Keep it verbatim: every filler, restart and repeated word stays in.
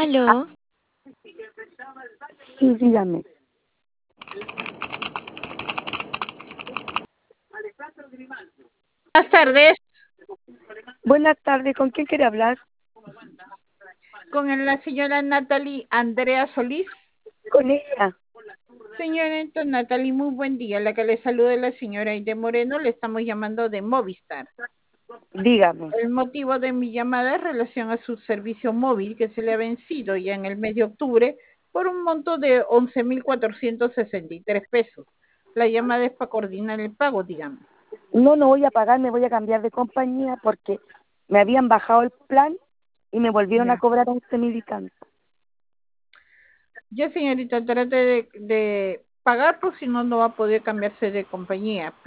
Aló, Sí, dígame. Buenas tardes, Buenas tardes, ¿con quién quiere hablar? con la señora Natalie Andrea Solís. Con ella. Señorita Natalie, muy buen día. La que le saluda es la señora Aide Moreno, le estamos llamando de Movistar. Dígame. El motivo de mi llamada es relación a su servicio móvil que se le ha vencido ya en el mes de octubre por un monto de once mil cuatrocientos sesenta y tres pesos. La llamada es para coordinar el pago, dígame. No, no voy a pagar, me voy a cambiar de compañía porque me habían bajado el plan y me volvieron Ya, a cobrar once mil y tanto. ya señorita, trate de, de pagar, pues si no, no va a poder cambiarse de compañía.